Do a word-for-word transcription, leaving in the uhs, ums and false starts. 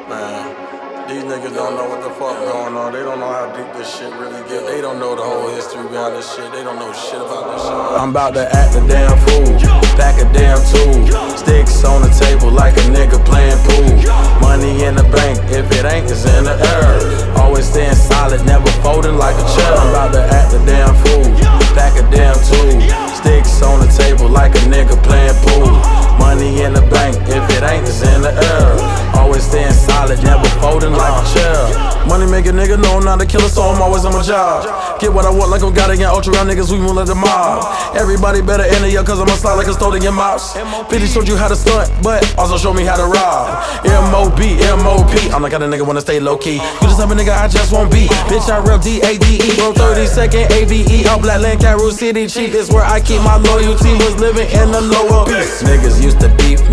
Man, these niggas don't know what the fuck going on. They don't know how deep this shit really get. They don't know the whole history behind this shit. They don't know shit about this shit. I'm about to act a damn fool, pack a damn tool, sticks on the table like a nigga playing pool. Money in the bank, if it ain't, it's in the air. Always staying solid, never folding like a chair. I'm about to act a damn fool, pack a damn tool, sticks on the table like a nigga playing pool. Money in the bank, if it ain't, it's in the air. Always staying solid, never folding like a chair. Money make a nigga know I'm not a killer, so I'm always on my job. Get what I want like I'm got again, ultra round niggas, we won't let the mob. Everybody better enter ya, cause I'ma slide like a stolen mouse. fifty showed you how to stunt, but also showed me how to rob. M O B, M O P, I'm the kind of nigga wanna stay low key. You just have a nigga I just won't be. Bitch, I rep D A D E, bro, thirty second A V E. All black land, Cairo City chief is where I keep my loyalty. Was living in the lower beast. Niggas used to beef